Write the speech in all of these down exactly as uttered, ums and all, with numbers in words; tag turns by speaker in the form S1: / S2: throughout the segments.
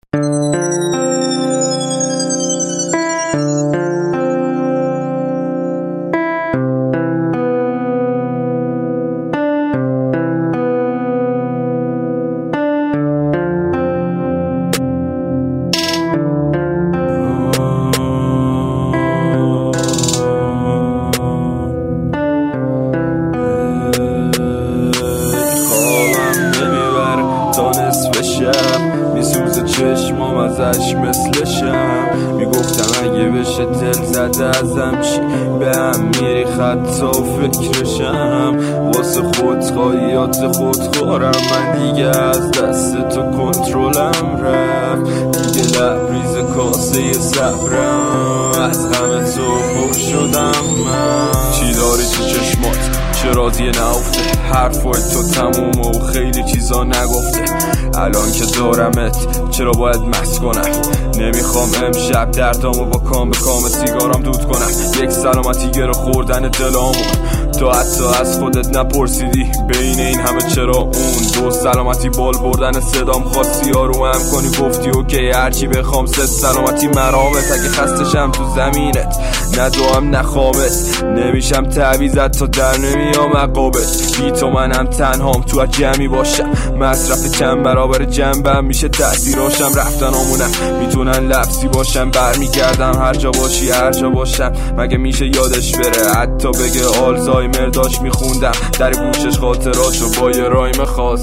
S1: میسوزه چشمام ازش مثلشم. میگفتم اگه بشه دل زده ازم چی، به هم میری خطا و فکرشم. واسه خودخواهیات خودخورم من دیگه، از دست تو کنترلم رفت دیگه. لبریز کاسه صبرم، از غم تو پر شدم من. چی داری تو چشمات چرا دیگه نافته؟ حرفای تو تمومه و خیلی چیزا نگفته. الان که دارمت چرا باید مست کنم؟ نمیخوام امشب دردامو با کام به کام سیگارم دود کنم. یک سلامتی گره خوردن دلامو تو حتی از خودت نپرسیدی بین این همه چرا اون. دو سلامتی بال بردن صدام خواستی آروم هم کنی، گفتی اوکی هرچی بخوام. سه سلامتی مرامت اگه خستشم تو زمینت ندوام نخوابت. نمیشم تعویزت تا در نمیام عقابت. بی تو منم تنهام تو جمعی باشم. مصرف چند برابر جنبم میشه تأثیراشم. رفتن آمونم میتونن لفظی باشم. برمیگردم هر جا باشی هر جا باشم. مگه میشه یادش بره حتی بگه آلزایمر داشت میخوندم در گوشش خاطراشو با یه رایم خاص.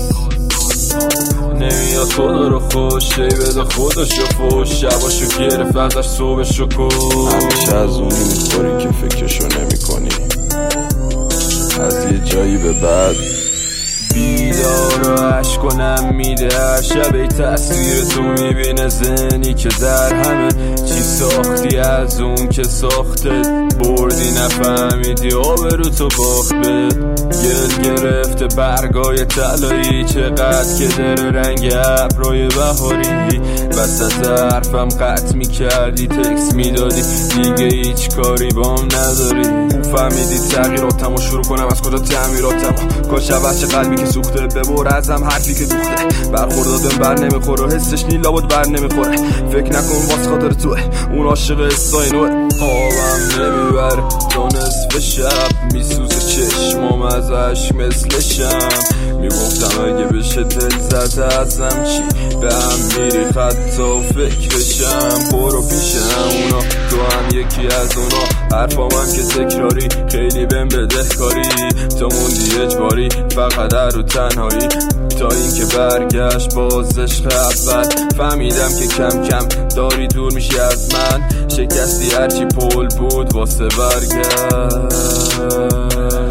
S1: نمیاد خدا رو خوش شی بده خودشو فوش. شباشو گرفت ازش صبحشو کش.
S2: همیشه از اونی میخوری که فکرشو نمی کنی. از یه جایی به بعد
S1: بیدار و عشق کنم میده هر شب ای تصویر تو میبینه ذهنی که در همه چی ساختی از اون که ساخته بردی نفهمیدی آبرو تو باخت بهت. گل گرفته برگای طلایی چقدر که داره رنگ ابرای بهاری. وسط حرفم قطع میکردی تکس میدادی دیگه هیچ کاری بام نداری. فهمیدی تغییراتم و شروع کنم از کجا تعمیراتم. کاش اول چه قلبی که سوخته ببر ازم حرفی که دوخته. برخوردادم بر نمیخوره حسش نیلا بود بر نمیخوره. فکر نکن واس خاطر توه اون عاشق استاینوه. خوابم نمیبره تا نصف شب میسوزه چشمام ازش مثلشم. میگفتم اگه بشه دل زده ازم چی، به هم میری خطا و فکرشم. برو پیش اونا تو هم یکی از اونا. حرفام هم که تکراری خیلی بهم بدهکاری. تو موندی اجباری فقط در رو تنهایی. تا این که برگشت باز عشق اول. فهمیدم که کم کم داری دور میشی از من. شکستی هرچی پول بود واسه برگشت.